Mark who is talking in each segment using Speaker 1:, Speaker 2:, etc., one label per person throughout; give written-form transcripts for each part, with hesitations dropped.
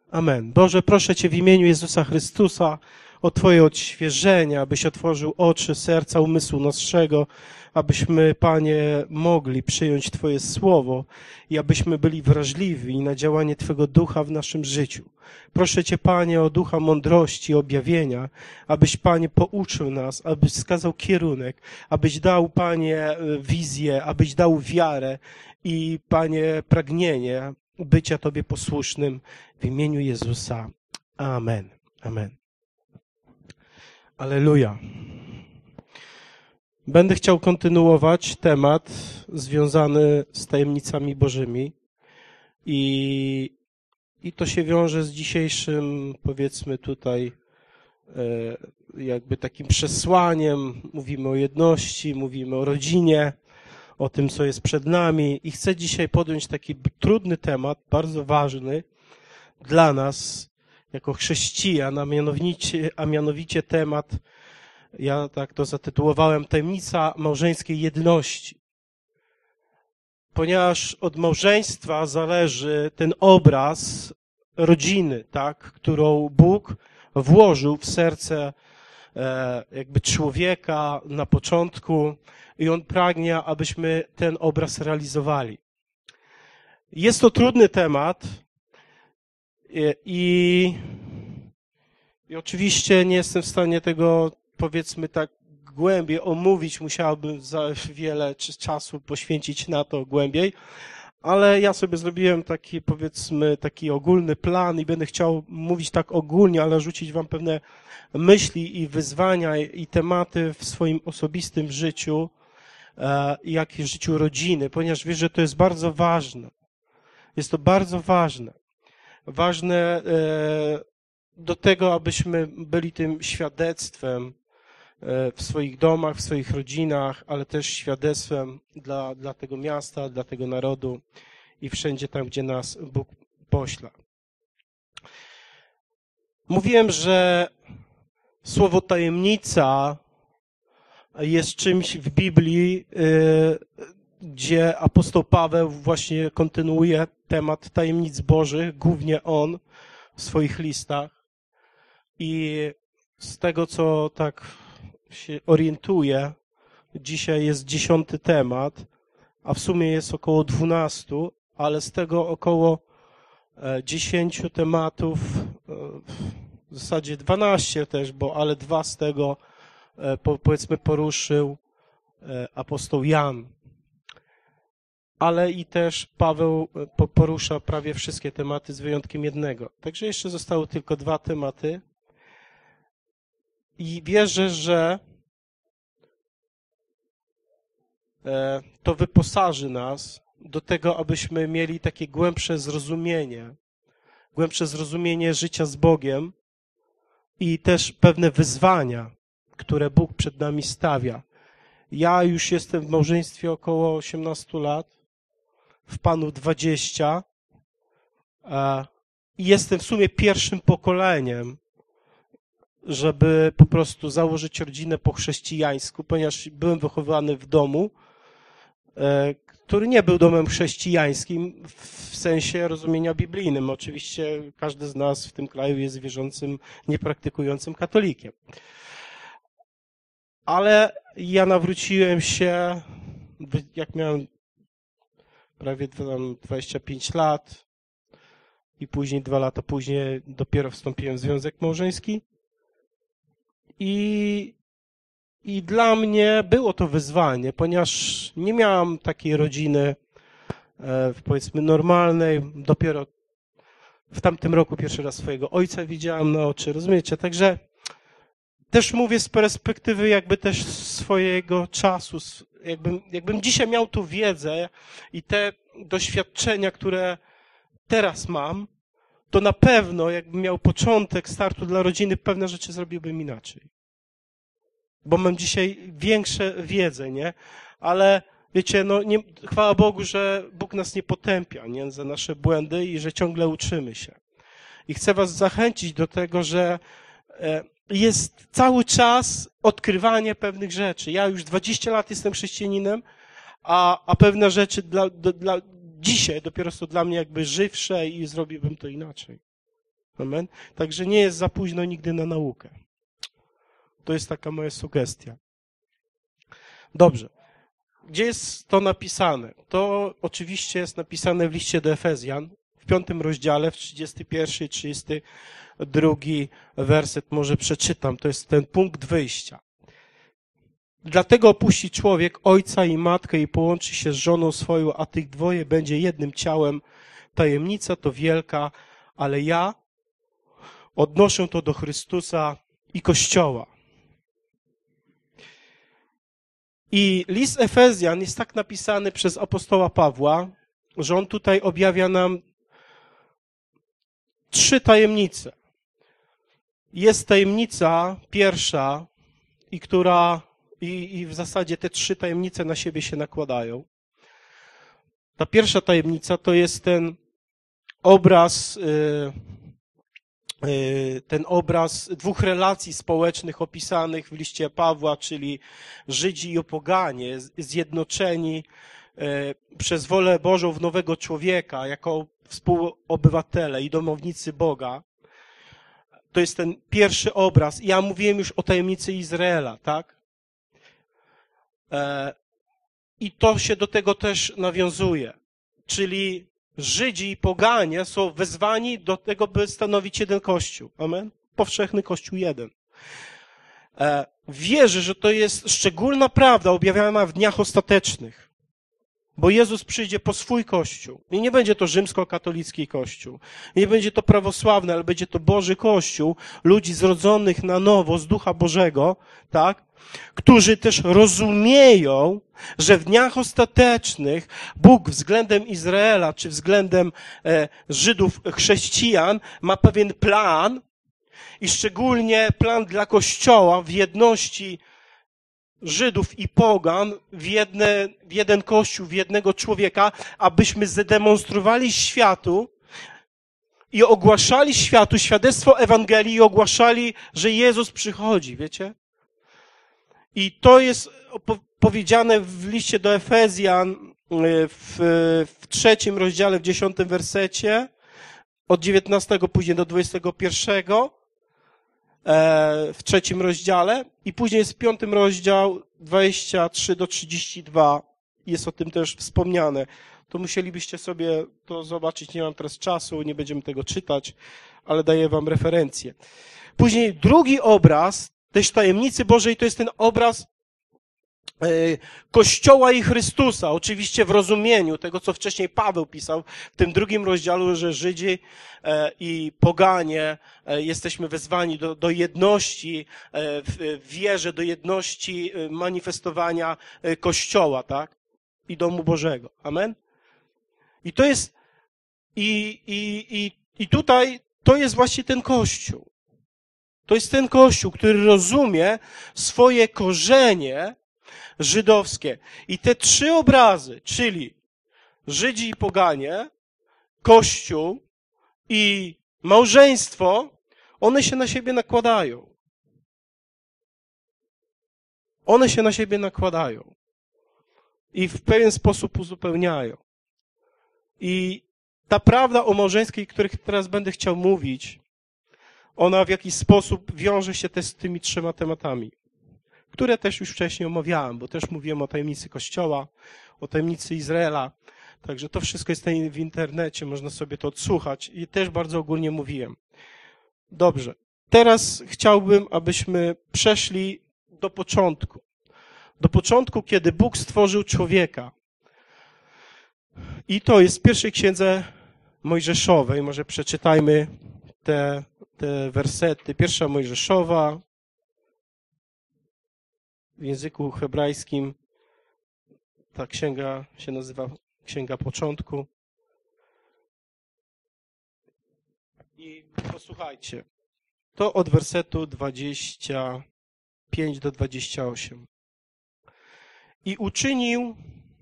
Speaker 1: Amen. Boże, proszę Cię w imieniu Jezusa Chrystusa o Twoje odświeżenie, abyś otworzył oczy, serca, umysłu naszego, abyśmy, Panie, mogli przyjąć Twoje słowo i abyśmy byli wrażliwi na działanie Twego Ducha w naszym życiu. Proszę Cię, Panie, o ducha mądrości, objawienia, abyś, Panie, pouczył nas, abyś wskazał kierunek, abyś dał, Panie, wizję, abyś dał wiarę i, Panie, pragnienie bycia Tobie posłusznym w imieniu Jezusa. Amen. Amen. Alleluja. Będę chciał kontynuować temat związany z tajemnicami Bożymi i to się wiąże z dzisiejszym, powiedzmy tutaj, jakby takim przesłaniem. Mówimy o jedności, mówimy o rodzinie, o tym, co jest przed nami i chcę dzisiaj podjąć taki trudny temat, bardzo ważny dla nas jako chrześcijan, a mianowicie temat, ja tak to zatytułowałem, tajemnica małżeńskiej jedności. Ponieważ od małżeństwa zależy ten obraz rodziny, tak, którą Bóg włożył w serce jakby człowieka na początku i On pragnie, abyśmy ten obraz realizowali. Jest to trudny temat i oczywiście nie jestem w stanie tego, powiedzmy tak, głębiej omówić, musiałbym za wiele czasu poświęcić na to głębiej, ale ja sobie zrobiłem taki, powiedzmy, taki ogólny plan i będę chciał mówić tak ogólnie, ale rzucić wam pewne myśli i wyzwania i tematy w swoim osobistym życiu, jak i w życiu rodziny, ponieważ wiesz, że to jest bardzo ważne. Jest to bardzo ważne. Ważne do tego, abyśmy byli tym świadectwem w swoich domach, w swoich rodzinach, ale też świadectwem dla tego miasta, dla tego narodu i wszędzie tam, gdzie nas Bóg pośle. Mówiłem, że słowo tajemnica jest czymś w Biblii, gdzie apostoł Paweł właśnie kontynuuje temat tajemnic Bożych, głównie on w swoich listach. I z tego, co tak się orientuję, dzisiaj jest 10 temat, a w sumie jest około 12, ale z tego około 10 tematów, w zasadzie 12 też, ale 2 z tego powiedzmy poruszył apostoł Jan. Ale i też Paweł porusza prawie wszystkie tematy z wyjątkiem jednego. Także jeszcze zostały tylko 2 tematy. I wierzę, że to wyposaży nas do tego, abyśmy mieli takie głębsze zrozumienie życia z Bogiem i też pewne wyzwania, które Bóg przed nami stawia. Ja już jestem w małżeństwie około 18 lat, w Panu 20 i jestem w sumie pierwszym pokoleniem, żeby po prostu założyć rodzinę po chrześcijańsku, ponieważ byłem wychowany w domu, który nie był domem chrześcijańskim w sensie rozumienia biblijnym. Oczywiście każdy z nas w tym kraju jest wierzącym, niepraktykującym katolikiem. Ale ja nawróciłem się, jak miałem prawie 25 lat i później 2 lata później dopiero wstąpiłem w związek małżeński. I dla mnie było to wyzwanie, ponieważ nie miałam takiej rodziny, powiedzmy, normalnej. Dopiero w tamtym roku pierwszy raz swojego ojca widziałam na oczy, rozumiecie? Także też mówię z perspektywy jakby też swojego czasu. Jakbym dzisiaj miał tu wiedzę i te doświadczenia, które teraz mam, to na pewno jakbym miał początek startu dla rodziny, pewne rzeczy zrobiłbym inaczej. Bo mam dzisiaj większe wiedzę, nie? Ale wiecie, chwała Bogu, że Bóg nas nie potępia, nie? Za nasze błędy i że ciągle uczymy się. I chcę was zachęcić do tego, że jest cały czas odkrywanie pewnych rzeczy. Ja już 20 lat jestem chrześcijaninem, a pewne rzeczy dzisiaj dopiero są dla mnie jakby żywsze i zrobiłbym to inaczej. Amen. Także nie jest za późno nigdy na naukę. To jest taka moja sugestia. Dobrze. Gdzie jest to napisane? To oczywiście jest napisane w liście do Efezjan, w 5 rozdziale, w 31 i 32 werset, może przeczytam, to jest ten punkt wyjścia. Dlatego opuści człowiek ojca i matkę i połączy się z żoną swoją, a tych dwoje będzie jednym ciałem. Tajemnica to wielka, ale ja odnoszę to do Chrystusa i Kościoła. I list Efezjan jest tak napisany przez apostoła Pawła, że on tutaj objawia nam 3 tajemnice. Jest tajemnica pierwsza, i w zasadzie te 3 tajemnice na siebie się nakładają. Ta pierwsza tajemnica to jest ten obraz 2 relacji społecznych opisanych w liście Pawła, czyli Żydzi i poganie, zjednoczeni przez wolę Bożą w nowego człowieka, jako współobywatele i domownicy Boga. To jest ten pierwszy obraz. Ja mówiłem już o tajemnicy Izraela, tak? I to się do tego też nawiązuje. Czyli Żydzi i poganie są wezwani do tego, by stanowić jeden Kościół. Amen? Powszechny Kościół jeden. Wierzę, że to jest szczególna prawda objawiana w dniach ostatecznych. Bo Jezus przyjdzie po swój Kościół. I nie będzie to rzymskokatolicki Kościół. Nie będzie to prawosławny, ale będzie to Boży Kościół, ludzi zrodzonych na nowo z Ducha Bożego, tak? Którzy też rozumieją, że w dniach ostatecznych Bóg względem Izraela, czy względem Żydów, chrześcijan, ma pewien plan i szczególnie plan dla Kościoła w jedności Żydów i pogan w jeden Kościół, w jednego człowieka, abyśmy zademonstrowali światu i ogłaszali światu świadectwo Ewangelii i ogłaszali, że Jezus przychodzi, wiecie? I to jest powiedziane w liście do Efezjan w 3 rozdziale, w 10 wersecie, od 19 później do 21, w 3 rozdziale i później jest 5 rozdział 23 do 32. Jest o tym też wspomniane. To musielibyście sobie to zobaczyć. Nie mam teraz czasu, nie będziemy tego czytać, ale daję wam referencję. Później drugi obraz też tajemnicy Bożej to jest ten obraz Kościoła i Chrystusa. Oczywiście w rozumieniu tego, co wcześniej Paweł pisał w tym 2 rozdziale, że Żydzi i poganie jesteśmy wezwani do jedności w wierze, do jedności manifestowania Kościoła, tak? I domu Bożego. Amen? I to jest i tutaj to jest właśnie ten Kościół. To jest ten Kościół, który rozumie swoje korzenie żydowskie. I te 3 obrazy, czyli Żydzi i poganie, Kościół i małżeństwo, one się na siebie nakładają. One się na siebie nakładają. I w pewien sposób uzupełniają. I ta prawda o małżeństwie, o których teraz będę chciał mówić, ona w jakiś sposób wiąże się też z tymi 3 tematami, które też już wcześniej omawiałem, bo też mówiłem o tajemnicy Kościoła, o tajemnicy Izraela. Także to wszystko jest w internecie, można sobie to odsłuchać i też bardzo ogólnie mówiłem. Dobrze. Teraz chciałbym, abyśmy przeszli do początku. Do początku, kiedy Bóg stworzył człowieka. I to jest w pierwszej księdze Mojżeszowej. Może przeczytajmy te wersety. 1 Mojżeszowa, w języku hebrajskim ta księga się nazywa Księga Początku. I posłuchajcie, to od wersetu 25 do 28. I uczynił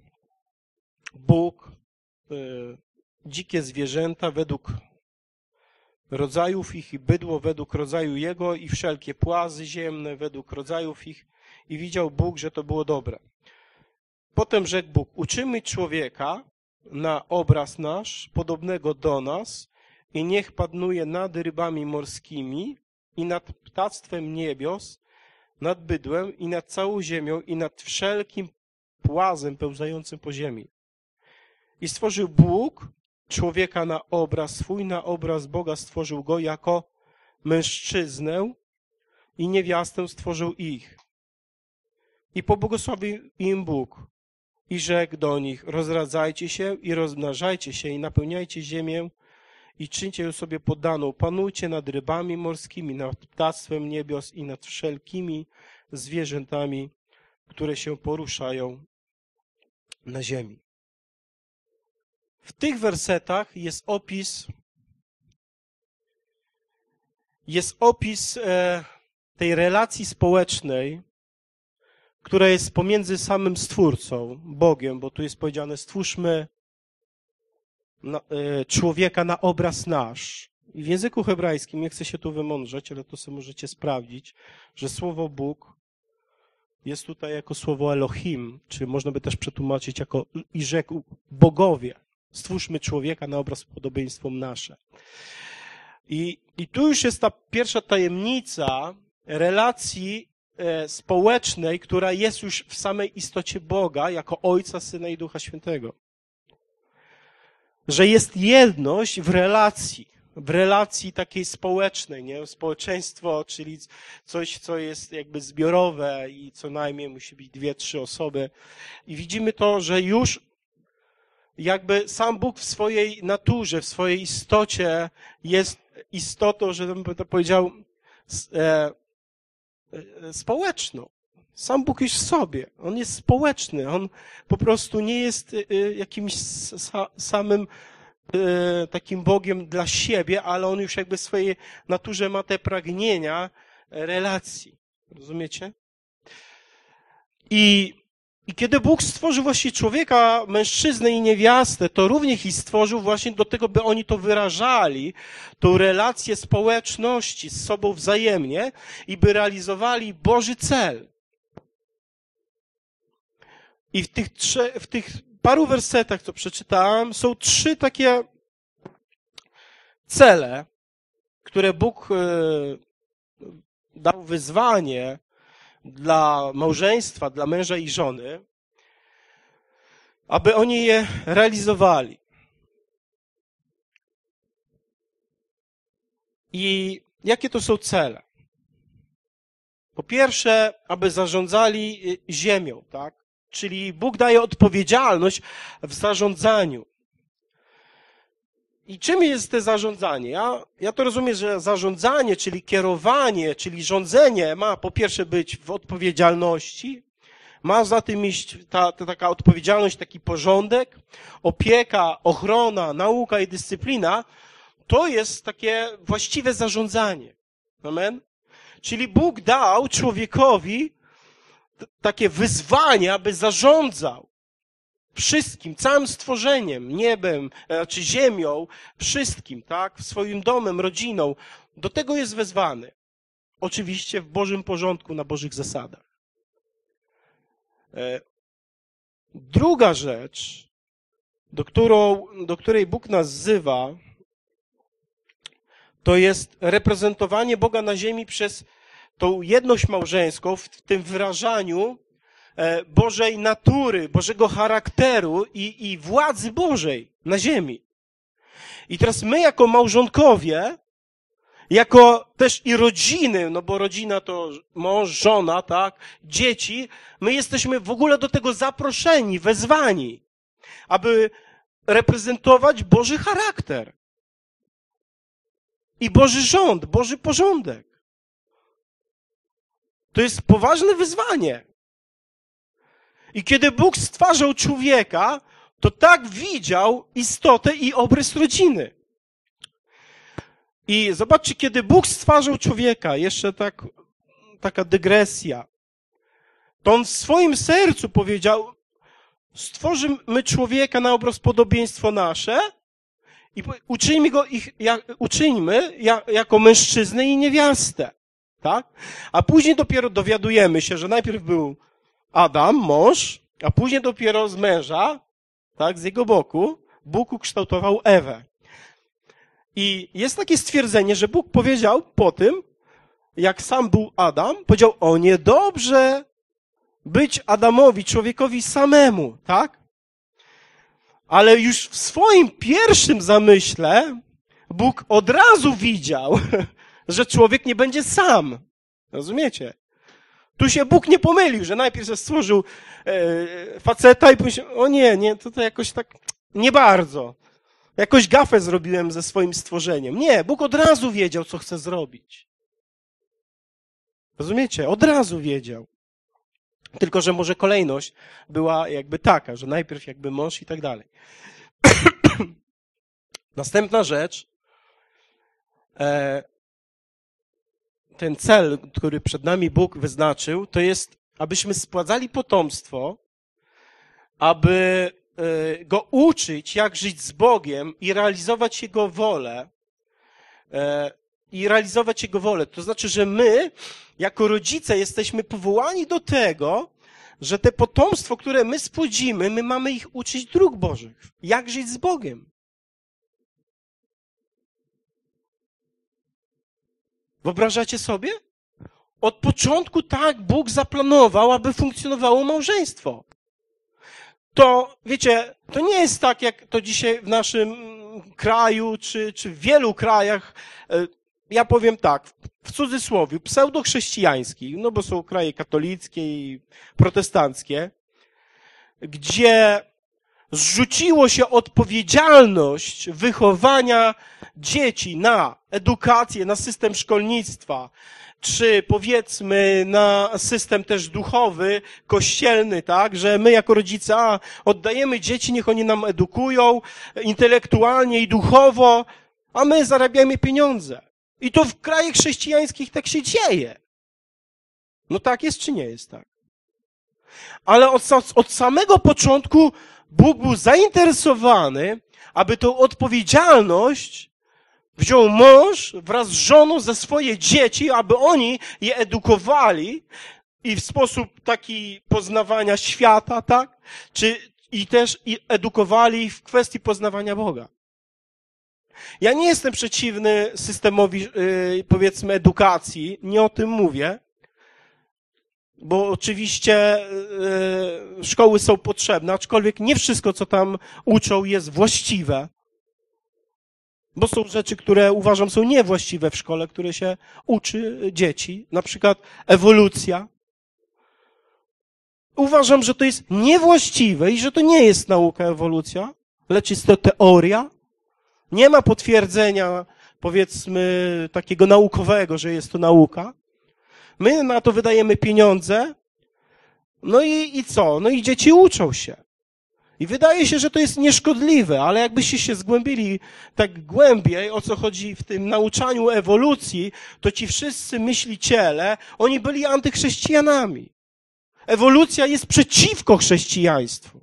Speaker 1: Bóg dzikie zwierzęta według rodzajów ich i bydło według rodzaju jego i wszelkie płazy ziemne według rodzajów ich i widział Bóg, że to było dobre. Potem rzekł Bóg, uczymy człowieka na obraz nasz, podobnego do nas i niech panuje nad rybami morskimi i nad ptactwem niebios, nad bydłem i nad całą ziemią i nad wszelkim płazem pełzającym po ziemi. I stworzył Bóg człowieka na obraz swój, na obraz Boga stworzył go jako mężczyznę i niewiastę stworzył ich. I pobłogosławił im Bóg i rzekł do nich, rozradzajcie się i rozmnażajcie się i napełniajcie ziemię i czyńcie ją sobie poddaną. Panujcie nad rybami morskimi, nad ptactwem niebios i nad wszelkimi zwierzętami, które się poruszają na ziemi. W tych wersetach jest opis tej relacji społecznej, która jest pomiędzy samym Stwórcą, Bogiem, bo tu jest powiedziane, stwórzmy człowieka na obraz nasz. I w języku hebrajskim, nie chcę się tu wymądrzeć, ale to sobie możecie sprawdzić, że słowo Bóg jest tutaj jako słowo Elohim, czy można by też przetłumaczyć jako i rzekł bogowie. Stwórzmy człowieka na obraz podobieństwo nasze. I tu już jest ta pierwsza tajemnica relacji społecznej, która jest już w samej istocie Boga, jako Ojca, Syna i Ducha Świętego. Że jest jedność w relacji takiej społecznej, nie? Społeczeństwo, czyli coś, co jest jakby zbiorowe i co najmniej musi być 2-3 osoby. I widzimy to, że już jakby sam Bóg w swojej naturze, w swojej istocie jest istotą, że bym to powiedział, społeczną. Sam Bóg już w sobie. On jest społeczny. On po prostu nie jest jakimś samym takim Bogiem dla siebie, ale on już jakby w swojej naturze ma te pragnienia relacji. Rozumiecie? I kiedy Bóg stworzył właśnie człowieka, mężczyznę i niewiastę, to również ich stworzył właśnie do tego, by oni to wyrażali, tą relację społeczności z sobą wzajemnie i by realizowali Boży cel. I w tych paru wersetach, co przeczytałem, są 3 takie cele, które Bóg dał wyzwanie dla małżeństwa, dla męża i żony, aby oni je realizowali. I jakie to są cele? Po pierwsze, aby zarządzali ziemią, tak? Czyli Bóg daje odpowiedzialność w zarządzaniu. I czym jest to zarządzanie? Ja to rozumiem, że zarządzanie, czyli kierowanie, czyli rządzenie ma po pierwsze być w odpowiedzialności, ma za tym iść taka odpowiedzialność, taki porządek, opieka, ochrona, nauka i dyscyplina. To jest takie właściwe zarządzanie. Amen? Czyli Bóg dał człowiekowi takie wyzwanie, aby zarządzał wszystkim, całym stworzeniem, niebem, czy ziemią, wszystkim, tak? Swoim domem, rodziną. Do tego jest wezwany. Oczywiście w Bożym porządku, na Bożych zasadach. Druga rzecz, do której Bóg nas wzywa, to jest reprezentowanie Boga na ziemi przez tą jedność małżeńską w tym wyrażaniu Bożej natury, Bożego charakteru i władzy Bożej na ziemi. I teraz my jako małżonkowie, jako też i rodziny, no bo rodzina to mąż, żona, tak, dzieci, my jesteśmy w ogóle do tego zaproszeni, wezwani, aby reprezentować Boży charakter i Boży rząd, Boży porządek. To jest poważne wyzwanie. I kiedy Bóg stwarzał człowieka, to tak widział istotę i obrys rodziny. I zobaczcie, kiedy Bóg stwarzał człowieka, jeszcze taka dygresja, to On w swoim sercu powiedział, stworzymy człowieka na obraz podobieństwo nasze i uczyńmy jako mężczyznę i niewiastę. Tak? A później dopiero dowiadujemy się, że najpierw był Adam, mąż, a później dopiero z męża, tak, z jego boku, Bóg ukształtował Ewę. I jest takie stwierdzenie, że Bóg powiedział po tym, jak sam był Adam, powiedział, o niedobrze być Adamowi, człowiekowi samemu, tak? Ale już w swoim pierwszym zamyśle Bóg od razu widział, że człowiek nie będzie sam. Rozumiecie? Tu się Bóg nie pomylił, że najpierw stworzył faceta i pomyślał, o nie, to jakoś tak nie bardzo. Jakoś gafę zrobiłem ze swoim stworzeniem. Nie, Bóg od razu wiedział, co chce zrobić. Rozumiecie? Od razu wiedział. Tylko, że może kolejność była jakby taka, że najpierw jakby mąż i tak dalej. Następna rzecz, ten cel, który przed nami Bóg wyznaczył, to jest, abyśmy spładzali potomstwo, aby go uczyć, jak żyć z Bogiem i realizować Jego wolę. To znaczy, że my, jako rodzice, jesteśmy powołani do tego, że te potomstwo, które my spłodzimy, my mamy ich uczyć dróg Bożych. Jak żyć z Bogiem. Wyobrażacie sobie? Od początku tak Bóg zaplanował, aby funkcjonowało małżeństwo. To, wiecie, to nie jest tak, jak to dzisiaj w naszym kraju, czy w wielu krajach, ja powiem tak, w cudzysłowie, pseudochrześcijańskich, no bo są kraje katolickie i protestanckie, gdzie zrzuciło się odpowiedzialność wychowania dzieci na edukację, na system szkolnictwa, czy powiedzmy na system też duchowy, kościelny, tak, że my jako rodzice oddajemy dzieci, niech oni nam edukują intelektualnie i duchowo, a my zarabiamy pieniądze. I to w krajach chrześcijańskich tak się dzieje. No tak jest czy nie jest tak? Ale od samego początku Bóg był zainteresowany, aby tą odpowiedzialność wziął mąż wraz z żoną za swoje dzieci, aby oni je edukowali i w sposób taki poznawania świata, tak? I też edukowali w kwestii poznawania Boga. Ja nie jestem przeciwny systemowi, powiedzmy, edukacji, nie o tym mówię, bo oczywiście szkoły są potrzebne, aczkolwiek nie wszystko, co tam uczą, jest właściwe. Bo są rzeczy, które uważam są niewłaściwe w szkole, które się uczy dzieci. Na przykład ewolucja. Uważam, że to jest niewłaściwe i że to nie jest nauka ewolucja, lecz jest to teoria. Nie ma potwierdzenia, powiedzmy, takiego naukowego, że jest to nauka. My na to wydajemy pieniądze. No i co? No i dzieci uczą się. I wydaje się, że to jest nieszkodliwe, ale jakbyście się zgłębili tak głębiej, o co chodzi w tym nauczaniu ewolucji, to ci wszyscy myśliciele, oni byli antychrześcijanami. Ewolucja jest przeciwko chrześcijaństwu.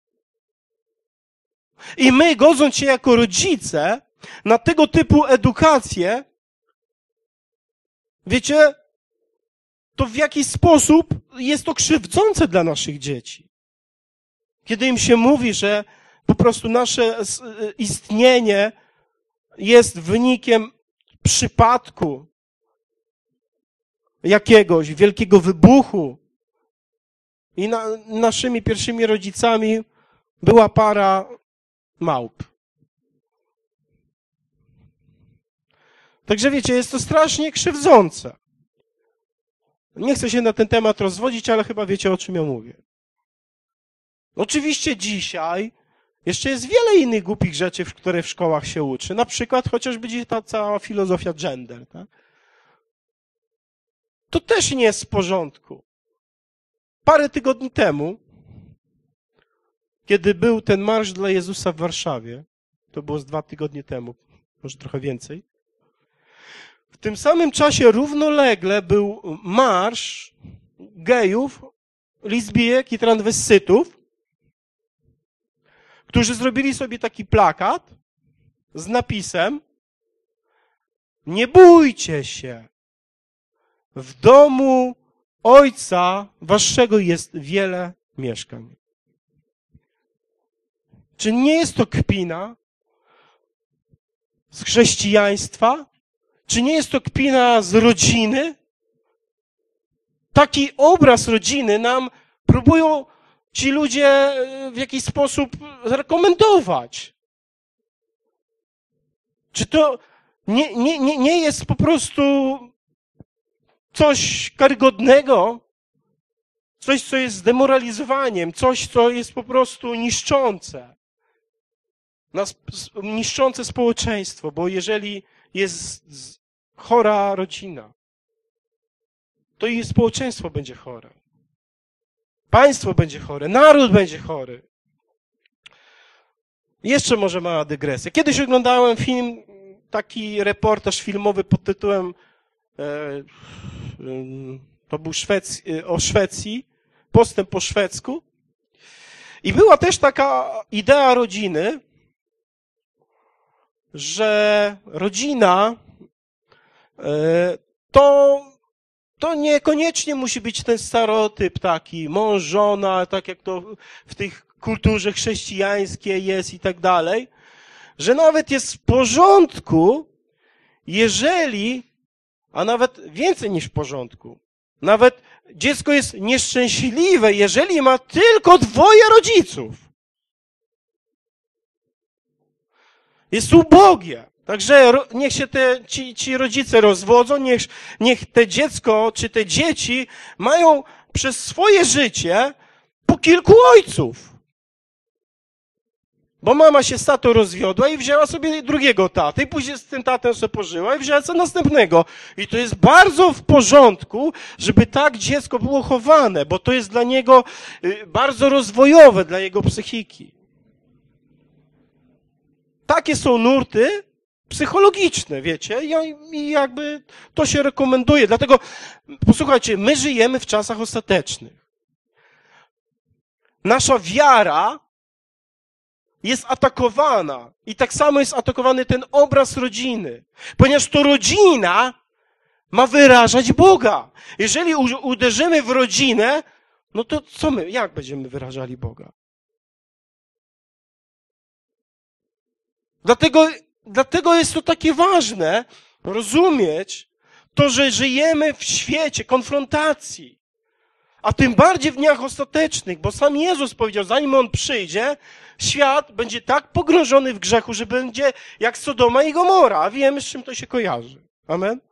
Speaker 1: I my, godząc się jako rodzice na tego typu edukację, wiecie, to w jakiś sposób jest to krzywdzące dla naszych dzieci. Kiedy im się mówi, że po prostu nasze istnienie jest wynikiem przypadku jakiegoś wielkiego wybuchu i naszymi pierwszymi rodzicami była para małp. Także wiecie, jest to strasznie krzywdzące. Nie chcę się na ten temat rozwodzić, ale chyba wiecie, o czym ja mówię. Oczywiście dzisiaj jeszcze jest wiele innych głupich rzeczy, które w szkołach się uczy. Na przykład chociażby ta cała filozofia gender. Tak? To też nie jest w porządku. Parę tygodni temu, kiedy był ten marsz dla Jezusa w Warszawie, to było z 2 tygodnie temu, może trochę więcej, w tym samym czasie równolegle był marsz gejów, lesbijek i transwestytów, którzy zrobili sobie taki plakat z napisem: nie bójcie się, w domu Ojca Waszego jest wiele mieszkań. Czy nie jest to kpina? z chrześcijaństwa? Czy nie jest to kpina z rodziny? Taki obraz rodziny nam próbują ci ludzie w jakiś sposób rekomendować. Czy to nie jest po prostu coś karygodnego? Coś, co jest zdemoralizowaniem, coś, co jest po prostu niszczące. Niszczące społeczeństwo, bo jeżeli jest chora rodzina, to i społeczeństwo będzie chore. Państwo będzie chore, naród będzie chory. Jeszcze może mała dygresja. Kiedyś oglądałem film, taki reportaż filmowy pod tytułem to był o Szwecji, postęp po szwedzku. I była też taka idea rodziny, że rodzina to niekoniecznie musi być ten stereotyp taki, mąż, żona, tak jak to w tych kulturze chrześcijańskiej jest i tak dalej, że nawet jest w porządku, jeżeli, a nawet więcej niż w porządku, nawet dziecko jest nieszczęśliwe, jeżeli ma tylko 2 rodziców. Jest ubogie. Także niech się ci rodzice rozwodzą, niech te dziecko czy te dzieci mają przez swoje życie po kilku ojców. Bo mama się z tatą rozwiodła i wzięła sobie drugiego tatę i później z tym tatem sobie pożyła i wzięła sobie następnego. I to jest bardzo w porządku, żeby tak dziecko było chowane, bo to jest dla niego bardzo rozwojowe, dla jego psychiki. Takie są nurty psychologiczne, wiecie, i jakby to się rekomenduje. Dlatego, posłuchajcie, my żyjemy w czasach ostatecznych. Nasza wiara jest atakowana i tak samo jest atakowany ten obraz rodziny, ponieważ to rodzina ma wyrażać Boga. Jeżeli uderzymy w rodzinę, no to co jak będziemy wyrażali Boga? Dlatego jest to takie ważne rozumieć to, że żyjemy w świecie konfrontacji, a tym bardziej w dniach ostatecznych, bo sam Jezus powiedział, zanim On przyjdzie, świat będzie tak pogrążony w grzechu, że będzie jak Sodoma i Gomora, a wiemy, z czym to się kojarzy. Amen?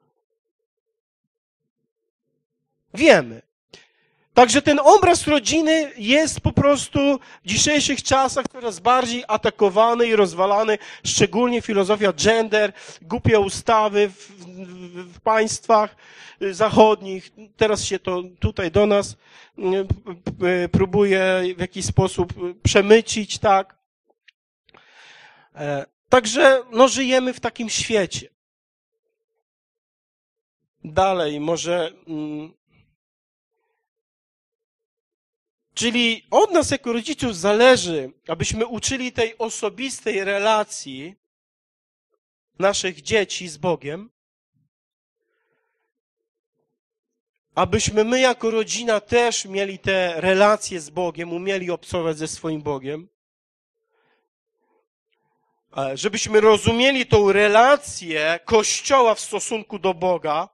Speaker 1: Wiemy. Także ten obraz rodziny jest po prostu w dzisiejszych czasach coraz bardziej atakowany i rozwalany, szczególnie filozofia gender, głupie ustawy w państwach zachodnich. Teraz się to tutaj do nas próbuje w jakiś sposób przemycić, tak? Także żyjemy w takim świecie. Dalej, może... Czyli od nas jako rodziców zależy, abyśmy uczyli tej osobistej relacji naszych dzieci z Bogiem, abyśmy my jako rodzina też mieli te relacje z Bogiem, umieli obcować ze swoim Bogiem, żebyśmy rozumieli tą relację Kościoła w stosunku do Boga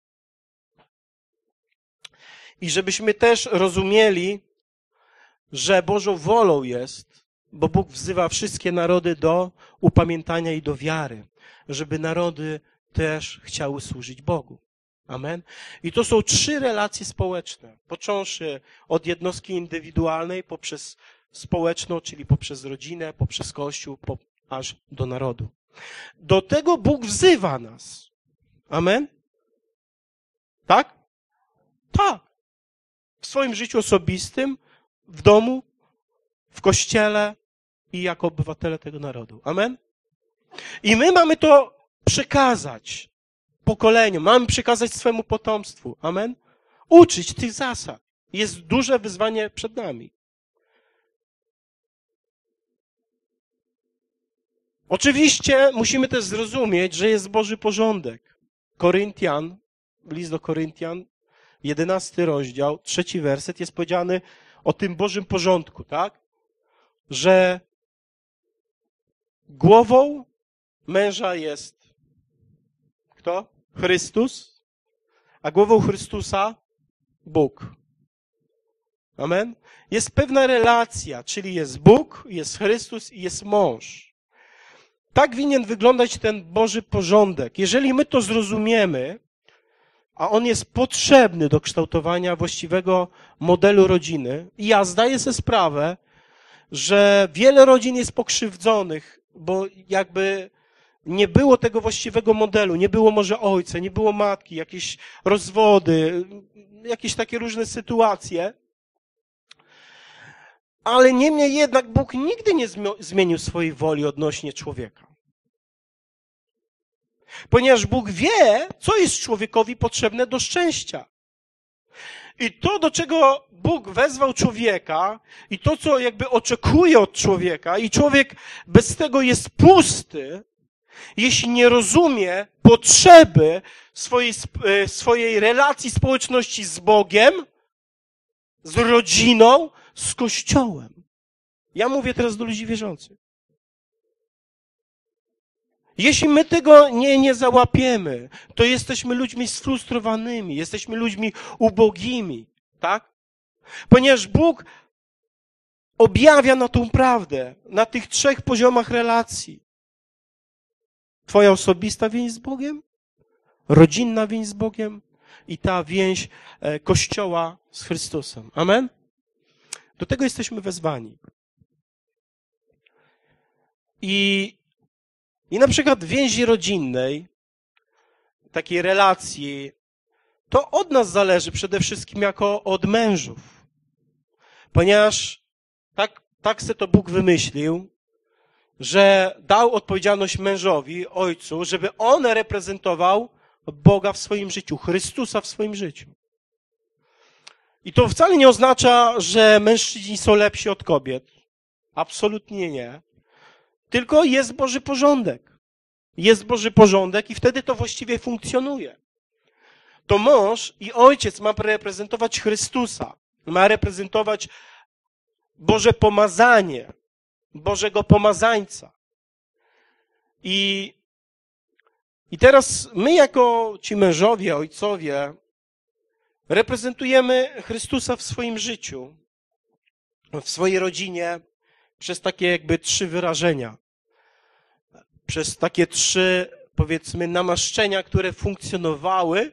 Speaker 1: i żebyśmy też rozumieli, że Bożą wolą jest, bo Bóg wzywa wszystkie narody do upamiętania i do wiary, żeby narody też chciały służyć Bogu. Amen. I to są 3 relacje społeczne, począwszy od jednostki indywidualnej, poprzez społeczną, czyli poprzez rodzinę, poprzez Kościół, aż do narodu. Do tego Bóg wzywa nas. Amen. Tak? Tak. W swoim życiu osobistym, w domu, w kościele i jako obywatele tego narodu. Amen? I my mamy to przekazać pokoleniom, mamy przekazać swemu potomstwu. Amen? Uczyć tych zasad. Jest duże wyzwanie przed nami. Oczywiście musimy też zrozumieć, że jest Boży porządek. List do Koryntian, 11 rozdział, 3 werset jest powiedziany o tym Bożym porządku, tak? Że głową męża jest kto? Chrystus, a głową Chrystusa Bóg. Amen? Jest pewna relacja, czyli jest Bóg, jest Chrystus i jest mąż. Tak winien wyglądać ten Boży porządek. Jeżeli my to zrozumiemy, a on jest potrzebny do kształtowania właściwego modelu rodziny, i ja zdaję sobie sprawę, że wiele rodzin jest pokrzywdzonych, bo jakby nie było tego właściwego modelu, nie było może ojca, nie było matki, jakieś rozwody, jakieś takie różne sytuacje. Ale niemniej jednak Bóg nigdy nie zmienił swojej woli odnośnie człowieka. Ponieważ Bóg wie, co jest człowiekowi potrzebne do szczęścia. I to, do czego Bóg wezwał człowieka, i to, co jakby oczekuje od człowieka, i człowiek bez tego jest pusty, jeśli nie rozumie potrzeby swojej relacji społeczności z Bogiem, z rodziną, z Kościołem. Ja mówię teraz do ludzi wierzących. Jeśli my tego nie załapiemy, to jesteśmy ludźmi sfrustrowanymi, jesteśmy ludźmi ubogimi, tak? Ponieważ Bóg objawia na tą prawdę, na tych 3 poziomach relacji. Twoja osobista więź z Bogiem, rodzinna więź z Bogiem i ta więź Kościoła z Chrystusem. Amen? Do tego jesteśmy wezwani. I na przykład w więzi rodzinnej, takiej relacji, to od nas zależy przede wszystkim jako od mężów. Ponieważ tak se to Bóg wymyślił, że dał odpowiedzialność mężowi, ojcu, żeby on reprezentował Boga w swoim życiu, Chrystusa w swoim życiu. I to wcale nie oznacza, że mężczyźni są lepsi od kobiet. Absolutnie nie. Tylko jest Boży porządek. Jest Boży porządek i wtedy to właściwie funkcjonuje. To mąż i ojciec ma reprezentować Chrystusa. Ma reprezentować Boże pomazanie, Bożego pomazańca. I teraz my jako ci mężowie, ojcowie reprezentujemy Chrystusa w swoim życiu, w swojej rodzinie przez takie jakby 3 wyrażenia. Przez takie 3, powiedzmy, namaszczenia, które funkcjonowały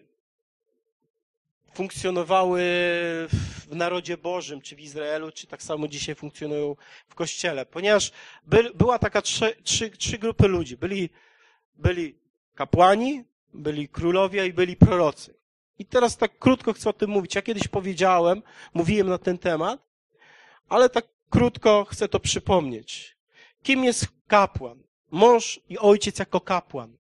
Speaker 1: w narodzie Bożym, czy w Izraelu, czy tak samo dzisiaj funkcjonują w Kościele. Ponieważ była taka 3 grupy ludzi. Byli kapłani, byli królowie i byli prorocy. I teraz tak krótko chcę o tym mówić. Ja kiedyś mówiłem na ten temat, ale tak krótko chcę to przypomnieć. Kim jest kapłan? Mąż i ojciec jako kapłan.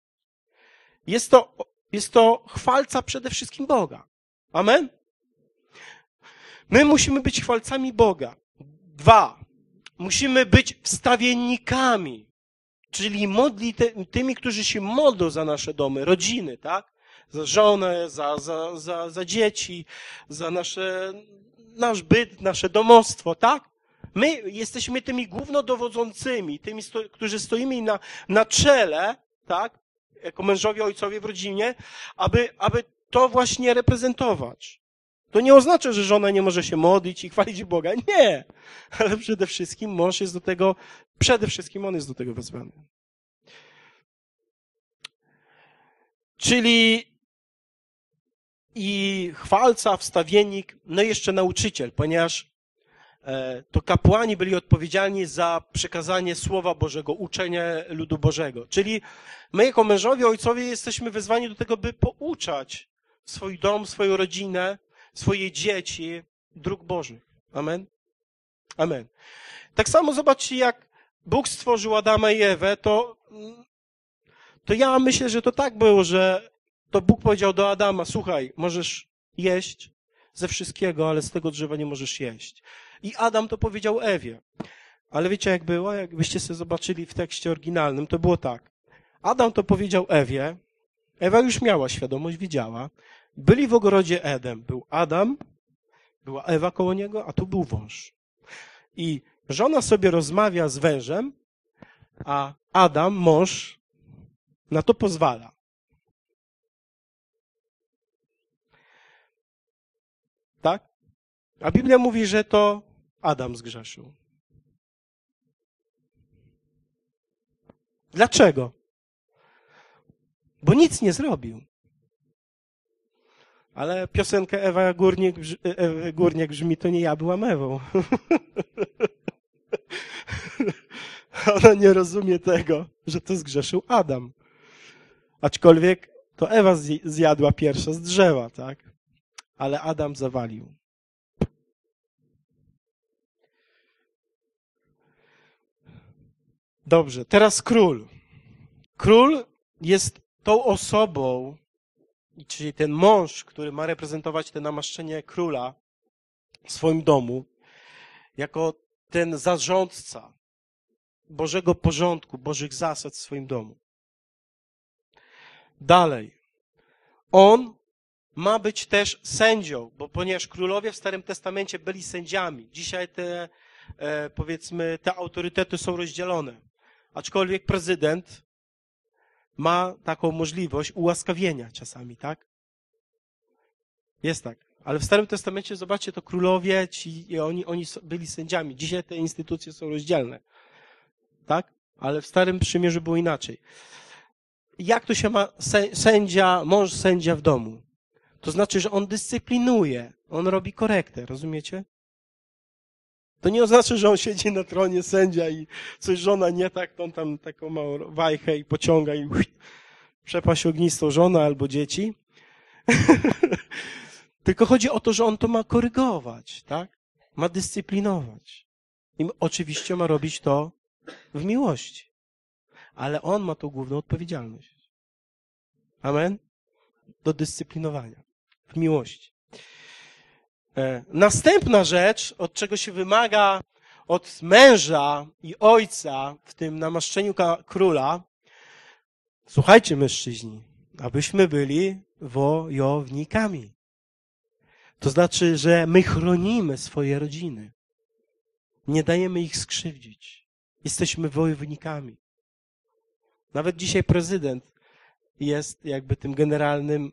Speaker 1: Jest to chwalca przede wszystkim Boga. Amen? My musimy być chwalcami Boga. 2. Musimy być wstawiennikami, czyli tymi, którzy się modlą za nasze domy, rodziny, tak? Za żonę, za dzieci, za nasz byt, nasze domostwo, tak? My jesteśmy tymi głównodowodzącymi, tymi, którzy stoimy na czele, tak? Jako mężowie, ojcowie w rodzinie, aby to właśnie reprezentować. To nie oznacza, że żona nie może się modlić i chwalić Boga. Nie! Ale przede wszystkim mąż jest on jest do tego wezwany. Czyli i chwalca, wstawiennik, no i jeszcze nauczyciel, ponieważ to kapłani byli odpowiedzialni za przekazanie Słowa Bożego, uczenie ludu Bożego. Czyli my jako mężowie, ojcowie jesteśmy wezwani do tego, by pouczać swój dom, swoją rodzinę, swoje dzieci dróg Bożych. Amen? Amen. Tak samo zobaczcie, jak Bóg stworzył Adama i Ewę, to ja myślę, że to tak było, że to Bóg powiedział do Adama, słuchaj, możesz jeść ze wszystkiego, ale z tego drzewa nie możesz jeść. I Adam to powiedział Ewie. Ale wiecie, jak było? Jakbyście sobie zobaczyli w tekście oryginalnym, to było tak. Adam to powiedział Ewie. Ewa już miała świadomość, wiedziała. Byli w ogrodzie Edem. Był Adam, była Ewa koło niego, a tu był wąż. I żona sobie rozmawia z wężem, a Adam, mąż, na to pozwala. Tak? A Biblia mówi, że to Adam zgrzeszył. Dlaczego? Bo nic nie zrobił. Ale piosenka Ewy Górniak brzmi, to nie ja byłam Ewą. Ona nie rozumie tego, że to zgrzeszył Adam. Aczkolwiek to Ewa zjadła pierwsza z drzewa, tak? Ale Adam zawalił. Dobrze, teraz król. Król jest tą osobą, czyli ten mąż, który ma reprezentować to namaszczenie króla w swoim domu, jako ten zarządca Bożego porządku, Bożych zasad w swoim domu. Dalej. On ma być też sędzią, bo ponieważ królowie w Starym Testamencie byli sędziami, dzisiaj te autorytety są rozdzielone. Aczkolwiek prezydent ma taką możliwość ułaskawienia czasami, tak? Jest tak. Ale w Starym Testamencie, zobaczcie, to królowie, oni byli sędziami. Dzisiaj te instytucje są rozdzielne. Tak? Ale w Starym Przymierzu było inaczej. Jak to się ma mąż sędzia w domu? To znaczy, że on dyscyplinuje, on robi korektę, rozumiecie? To nie oznacza, że on siedzi na tronie sędzia i coś żona nie tak, to on tam taką małą wajchę i pociąga i przepaść ognistą żonę albo dzieci. Tylko chodzi o to, że on to ma korygować, tak? Ma dyscyplinować. I oczywiście ma robić to w miłości. Ale on ma tą główną odpowiedzialność. Amen? Do dyscyplinowania. W miłości. Następna rzecz, od czego się wymaga od męża i ojca w tym namaszczeniu króla, słuchajcie mężczyźni, abyśmy byli wojownikami. To znaczy, że my chronimy swoje rodziny. Nie dajemy ich skrzywdzić. Jesteśmy wojownikami. Nawet dzisiaj prezydent jest jakby tym generalnym,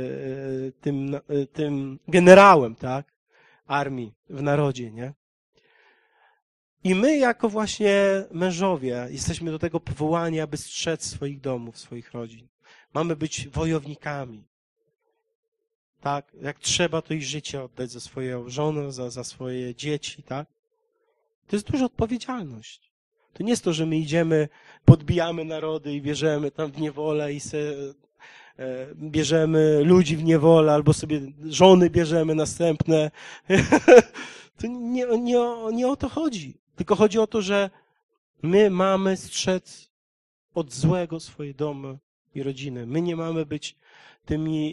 Speaker 1: tym generałem, tak? Armii w narodzie, nie? I my jako właśnie mężowie jesteśmy do tego powołani, aby strzec swoich domów, swoich rodzin. Mamy być wojownikami. Tak? Jak trzeba, to i życie oddać za swoją żonę, za swoje dzieci, tak? To jest duża odpowiedzialność. To nie jest to, że my idziemy, podbijamy narody i bierzemy tam w niewolę i bierzemy ludzi w niewolę, albo sobie żony bierzemy następne. To nie o to chodzi. Tylko chodzi o to, że my mamy strzec od złego swoje domy i rodziny. My nie mamy być tymi,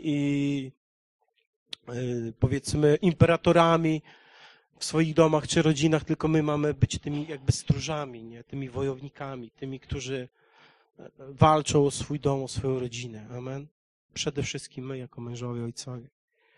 Speaker 1: powiedzmy, imperatorami w swoich domach czy rodzinach, tylko my mamy być tymi jakby stróżami, nie? Tymi wojownikami, tymi, którzy walczą o swój dom, o swoją rodzinę. Amen? Przede wszystkim my jako mężowie, ojcowie.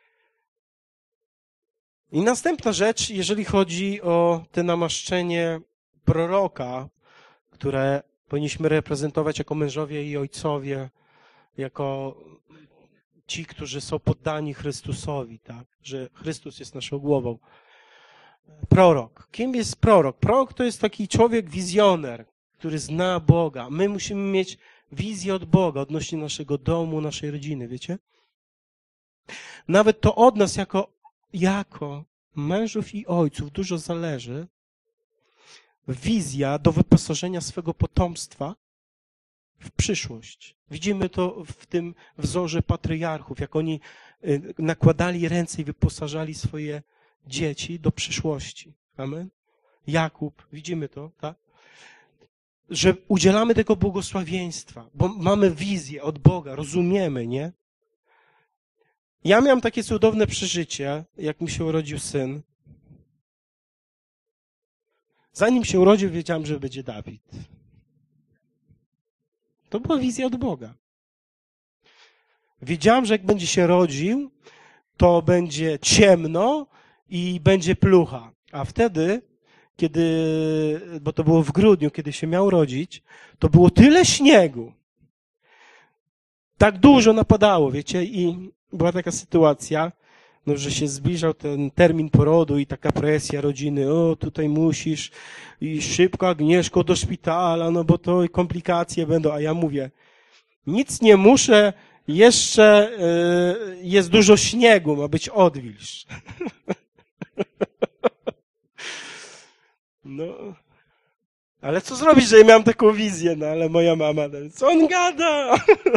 Speaker 1: I następna rzecz, jeżeli chodzi o te namaszczenie proroka, które powinniśmy reprezentować jako mężowie i ojcowie, jako ci, którzy są poddani Chrystusowi, tak? Że Chrystus jest naszą głową. Prorok. Kim jest prorok? Prorok to jest taki człowiek wizjoner, który zna Boga. My musimy mieć wizję od Boga odnośnie naszego domu, naszej rodziny, wiecie? Nawet to od nas jako mężów i ojców dużo zależy. Wizja do wyposażenia swego potomstwa w przyszłość. Widzimy to w tym wzorze patriarchów, jak oni nakładali ręce i wyposażali swoje dzieci do przyszłości. Amen? Jakub, widzimy to, tak? Że udzielamy tego błogosławieństwa, bo mamy wizję od Boga, rozumiemy, nie? Ja miałem takie cudowne przeżycie, jak mi się urodził syn. Zanim się urodził, wiedziałem, że będzie Dawid. To była wizja od Boga. Wiedziałem, że jak będzie się rodził, to będzie ciemno i będzie plucha. A wtedy, bo to było w grudniu, kiedy się miał rodzić, to było tyle śniegu, tak dużo napadało, wiecie, i była taka sytuacja, no, że się zbliżał ten termin porodu i taka presja rodziny, o, tutaj musisz i szybko, Agnieszko, do szpitala, no bo to komplikacje będą, a ja mówię, nic nie muszę, jeszcze jest dużo śniegu, ma być odwilż. No, ale co zrobić, że ja miałem taką wizję, no ale moja mama, co on gada?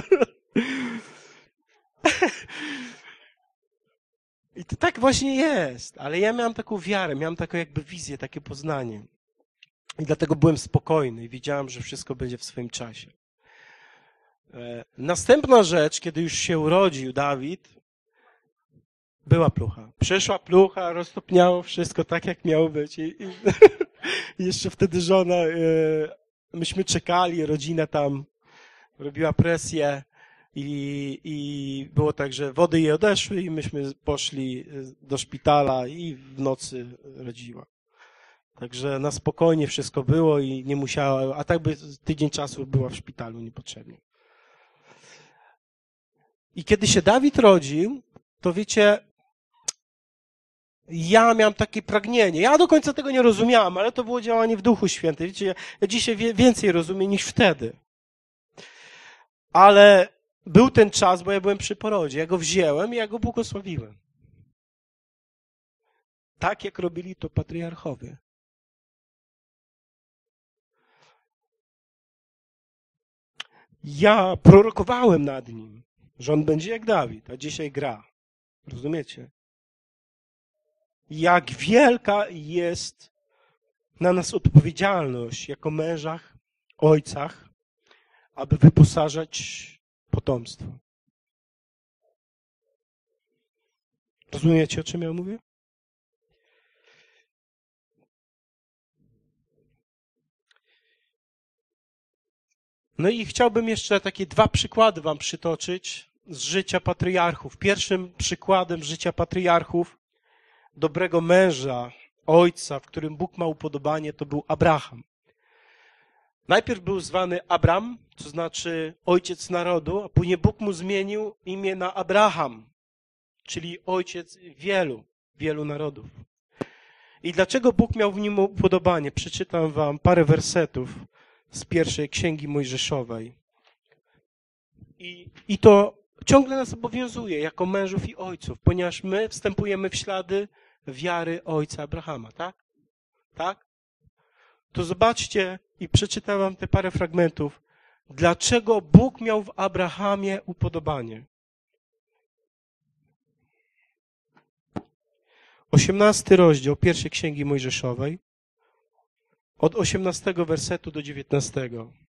Speaker 1: I to tak właśnie jest, ale ja miałem taką wiarę, miałem taką jakby wizję, takie poznanie. I dlatego byłem spokojny i wiedziałem, że wszystko będzie w swoim czasie. Następna rzecz, kiedy już się urodził Dawid, była plucha. Przyszła plucha, roztopniało wszystko tak, jak miało być. I jeszcze wtedy żona, myśmy czekali, rodzina tam robiła presję i było tak, że wody jej odeszły i myśmy poszli do szpitala i w nocy rodziła. Także na spokojnie wszystko było i nie musiała, a tak by tydzień czasu była w szpitalu niepotrzebnie. I kiedy się Dawid rodził, to wiecie, ja miałem takie pragnienie. Ja do końca tego nie rozumiałem, ale to było działanie w Duchu Świętym. Wiecie, ja dzisiaj więcej rozumiem niż wtedy. Ale był ten czas, bo ja byłem przy porodzie. Ja go wziąłem i ja go błogosławiłem. Tak jak robili to patriarchowie. Ja prorokowałem nad nim, że on będzie jak Dawid, a dzisiaj gra. Rozumiecie? Jak wielka jest na nas odpowiedzialność jako mężach, ojcach, aby wyposażać potomstwo. Rozumiecie, o czym ja mówię? No i chciałbym jeszcze takie dwa przykłady wam przytoczyć z życia patriarchów. Pierwszym przykładem życia patriarchów, dobrego męża, ojca, w którym Bóg ma upodobanie, to był Abraham. Najpierw był zwany Abram, to znaczy ojciec narodu, a później Bóg mu zmienił imię na Abraham, czyli ojciec wielu narodów. I dlaczego Bóg miał w nim upodobanie? Przeczytam wam parę wersetów z pierwszej Księgi Mojżeszowej. I to ciągle nas obowiązuje jako mężów i ojców, ponieważ my wstępujemy w ślady wiary ojca Abrahama, tak? Tak? To zobaczcie i przeczytam wam te parę fragmentów. Dlaczego Bóg miał w Abrahamie upodobanie? 18 rozdział pierwszej Księgi Mojżeszowej, od 18 wersetu do 19.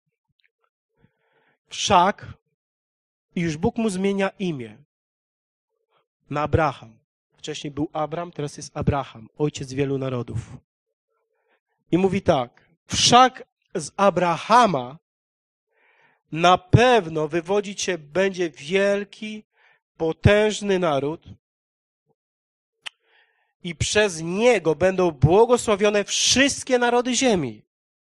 Speaker 1: Wszak już Bóg mu zmienia imię na Abraham. Wcześniej był Abram, teraz jest Abraham, ojciec wielu narodów. I mówi tak, wszak z Abrahama na pewno wywodzić się będzie wielki, potężny naród i przez niego będą błogosławione wszystkie narody ziemi.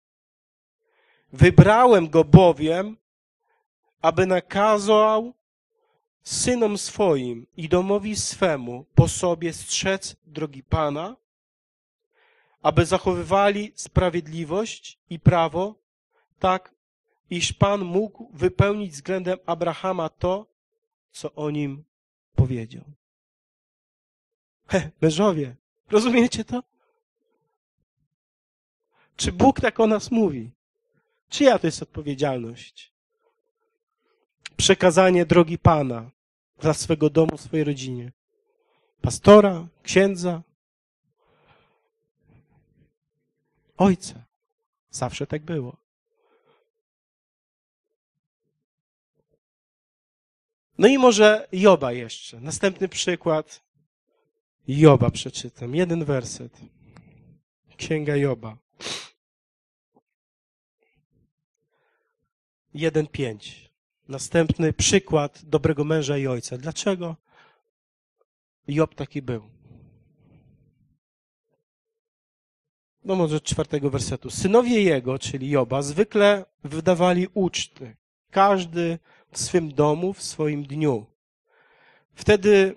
Speaker 1: Wybrałem go bowiem, aby nakazał synom swoim i domowi swemu po sobie strzec drogi Pana, aby zachowywali sprawiedliwość i prawo, tak iż Pan mógł wypełnić względem Abrahama to, co o nim powiedział. Mężowie, rozumiecie to? Czy Bóg tak o nas mówi? Czyja to jest odpowiedzialność? Przekazanie drogi Pana dla swego domu, swojej rodzinie. Pastora, księdza, ojca. Zawsze tak było. No i może Joba jeszcze. Następny przykład. Joba przeczytam. Jeden werset. Księga Joba. 1:5. Następny przykład dobrego męża i ojca. Dlaczego Job taki był? No może od 4 wersetu. Synowie jego, czyli Joba, zwykle wydawali uczty. Każdy w swym domu, w swoim dniu. Wtedy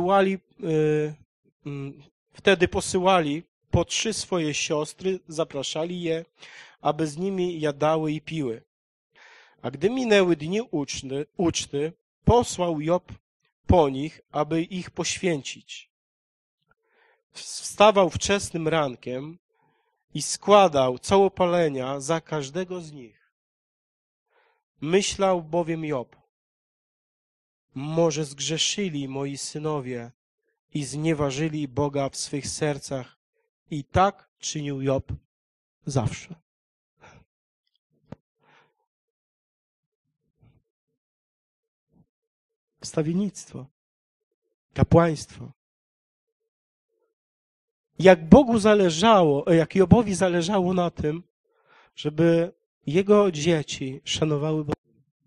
Speaker 1: posyłali po 3 swoje siostry, zapraszali je, aby z nimi jadały i piły. A gdy minęły dni uczty, posłał Job po nich, aby ich poświęcić. Wstawał wczesnym rankiem i składał całopalenia za każdego z nich. Myślał bowiem Job: może zgrzeszyli moi synowie i znieważyli Boga w swych sercach. I tak czynił Job zawsze. Wstawiennictwo, kapłaństwo. Jak Jobowi zależało na tym, żeby jego dzieci szanowały Boga.